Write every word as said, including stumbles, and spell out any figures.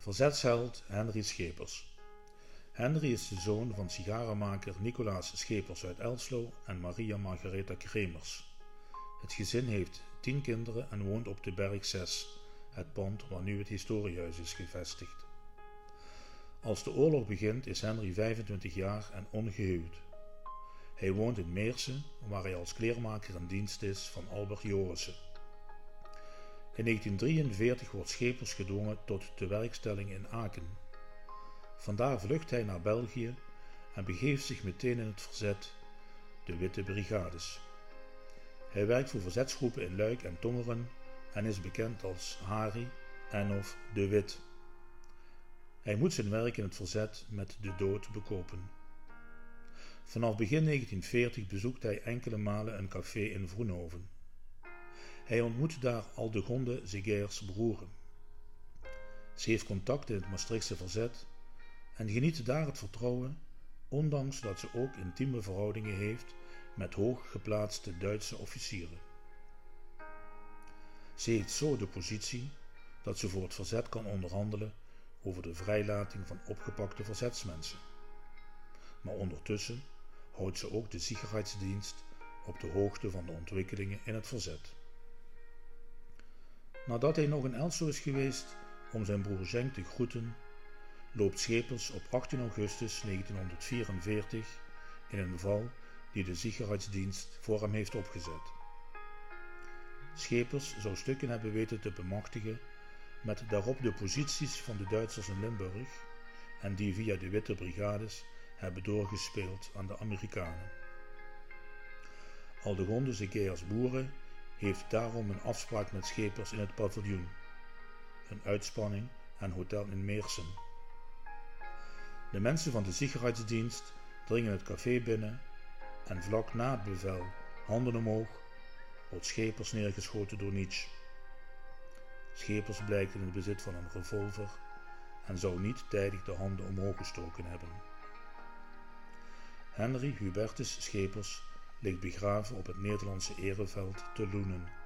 Verzetsheld Henry Schepers. Henry is de zoon van sigarenmaker Nicolaas Schepers uit Elslo en Maria Margaretha Kremers. Het gezin heeft tien kinderen en woont op de Berg zes, het pand waar nu het historiehuis is gevestigd. Als de oorlog begint is Henry vijfentwintig jaar en ongehuwd. Hij woont in Meersen, waar hij als kleermaker in dienst is van Albert Jorissen. In negentien drieënveertig wordt Schepers gedwongen tot tewerkstelling in Aken. Vandaar vlucht hij naar België en begeeft zich meteen in het verzet, de Witte Brigades. Hij werkt voor verzetsgroepen in Luik en Tongeren en is bekend als Harry en of de Wit. Hij moet zijn werk in het verzet met de dood bekopen. Vanaf begin negentien veertig bezoekt hij enkele malen een café in Vroenhoven. Hij ontmoet daar Aldegonde Segers broeren. Ze heeft contact in het Maastrichtse verzet en geniet daar het vertrouwen, ondanks dat ze ook intieme verhoudingen heeft met hooggeplaatste Duitse officieren. Ze heeft zo de positie dat ze voor het verzet kan onderhandelen over de vrijlating van opgepakte verzetsmensen. Maar ondertussen houdt ze ook de Sicherheidsdienst op de hoogte van de ontwikkelingen in het verzet. Nadat hij nog in Elslo is geweest om zijn broer Cenk te groeten, loopt Schepers op achttien augustus negentienhonderdvierenveertig in een val die de Sicherheidsdienst voor hem heeft opgezet. Schepers zou stukken hebben weten te bemachtigen met daarop de posities van de Duitsers in Limburg en die via de Witte Brigades hebben doorgespeeld aan de Amerikanen. Aldegonde Segers boeren heeft daarom een afspraak met Schepers in het paviljoen, een uitspanning en hotel in Meersen. De mensen van de Sicherheidsdienst dringen het café binnen en vlak na het bevel handen omhoog wordt Schepers neergeschoten door Nietzsche. Schepers blijkt in het bezit van een revolver en zou niet tijdig de handen omhoog gestoken hebben. Henry Hubertus Schepers ligt begraven op het Nederlandse ereveld te Loenen.